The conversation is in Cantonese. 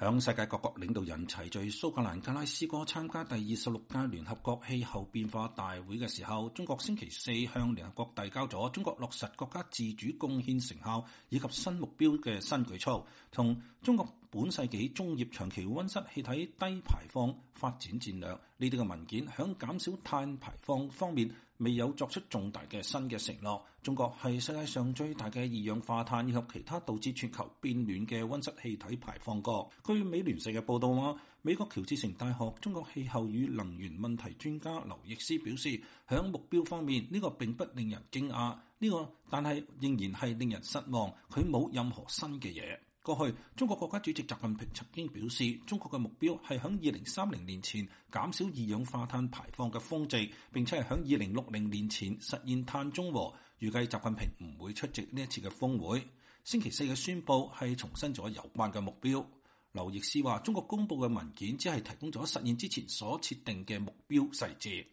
響世界各國領導人齊聚蘇格蘭格拉斯哥參加第26屆聯合國氣候變化大會嘅時候，中國星期四向聯合國遞交咗中國落實國家自主貢獻成效以及新目標嘅新舉措，同中國本世紀中葉長期溫室氣體低排放發展戰略。呢啲嘅文件響減少碳排放方面未有作出重大嘅新嘅承諾。中國係世界上最大嘅二氧化碳以及其他導致全球變暖嘅溫室氣體排放國。據美聯社嘅報道話，美國喬治城大學中國氣候與能源問題專家劉易斯表示，響目標方面呢個並不令人驚訝，但係仍然係令人失望，佢冇任何新嘅嘢。過去，中國國家主席習近平曾經表示，中國嘅目標係響2030年前減少二氧化碳排放嘅峰值，並且係響2060年前實現碳中和。預計習近平唔會出席呢一次嘅峰會。星期四嘅宣佈係重申咗有關嘅目標。劉易斯話，中國公佈嘅文件只係提供咗實現之前所設定嘅目標細節。